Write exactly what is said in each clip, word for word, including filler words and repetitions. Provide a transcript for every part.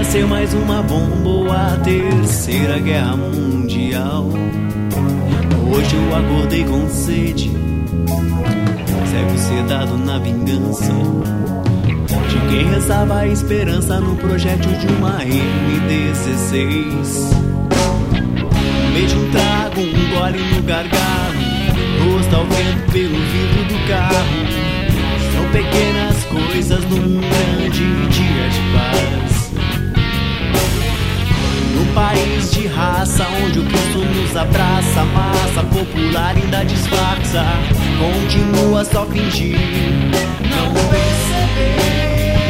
ser mais uma bomba ou a terceira guerra mundial. Hoje eu acordei com sede, cego sedado na vingança de quem rezava a esperança no projétil de uma M dezesseis. Um beijo, um trago, um gole no gargalo, rosto ao vento pelo vidro do carro. São pequenas coisas num grande dia de paz. Num país de raça onde o Cristo nos abraça, a massa popular ainda disfarça, continua só fingir não perceber.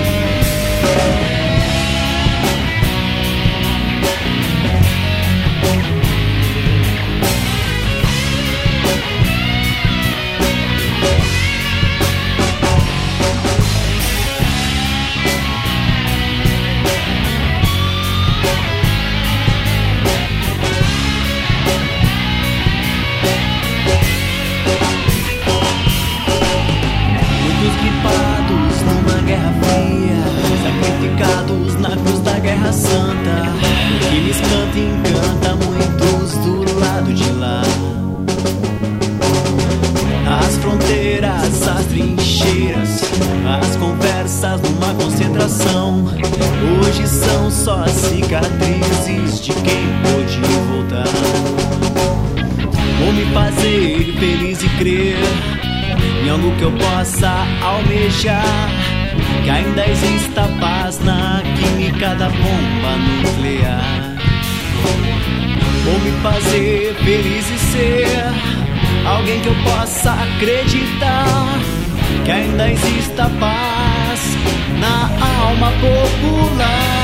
Sacrificados na cruz da Guerra Santa, o que lhes canta e encanta muitos do lado de lá. As fronteiras, as trincheiras, as conversas numa concentração, hoje são só cicatrizes de quem pôde voltar. Vou me fazer feliz e crer em algo que eu possa almejar, que ainda exista paz na química da bomba nuclear. Vou me fazer feliz e ser alguém que eu possa acreditar, que ainda exista paz na alma popular.